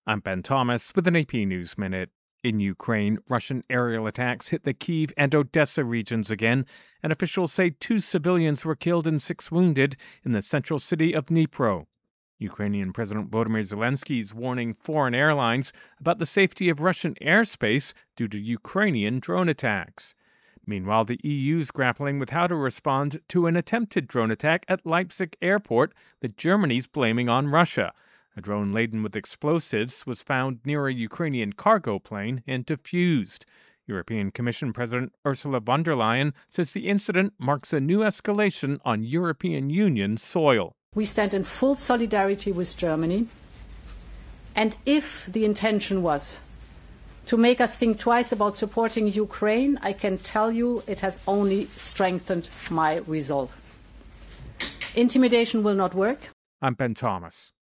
I'm Ben Thomas with an AP News Minute. In Ukraine, Russian aerial attacks hit the Kyiv and Odessa regions again, and officials say 2 civilians were killed and 6 wounded in the central city of Dnipro. Ukrainian President Volodymyr Zelensky is warning foreign airlines about the safety of Russian airspace due to Ukrainian drone attacks. Meanwhile, the EU is grappling with how to respond to an attempted drone attack at Leipzig airport that Germany's blaming on Russia. A drone laden with explosives was found near a Ukrainian cargo plane and defused. European Commission President Ursula von der Leyen says the incident marks a new escalation on European Union soil. We stand in full solidarity with Germany, and if the intention was to make us think twice about supporting Ukraine, I can tell you it has only strengthened my resolve. Intimidation will not work. I'm Ben Thomas.